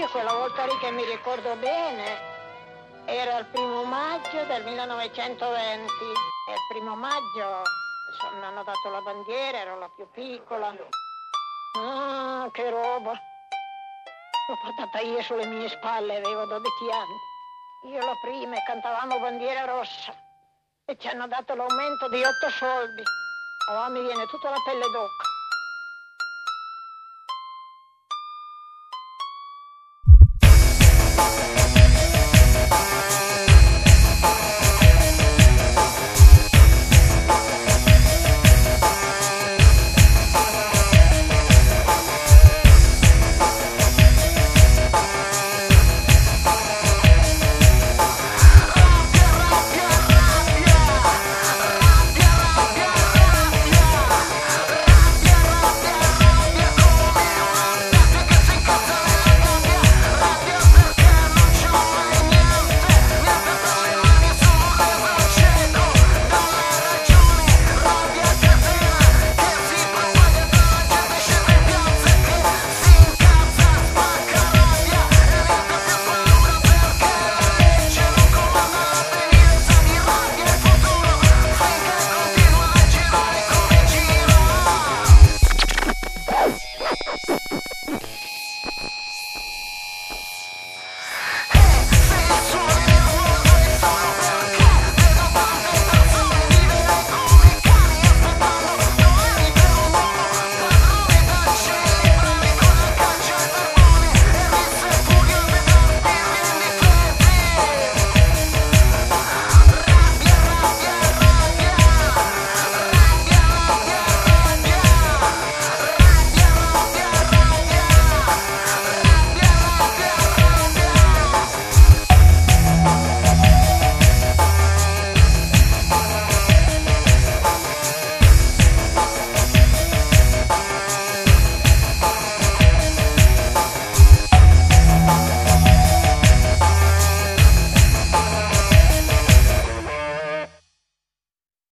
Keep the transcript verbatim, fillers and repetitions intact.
io quella volta lì che mi ricordo bene era il primo maggio del millenovecentoventi. E il primo maggio mi hanno dato la bandiera, ero la più piccola. Ah, che roba! L'ho portata io sulle mie spalle, avevo dodici anni. Io la prima e cantavamo Bandiera Rossa e ci hanno dato l'aumento di otto soldi. Oh, mi viene tutta la pelle d'oca.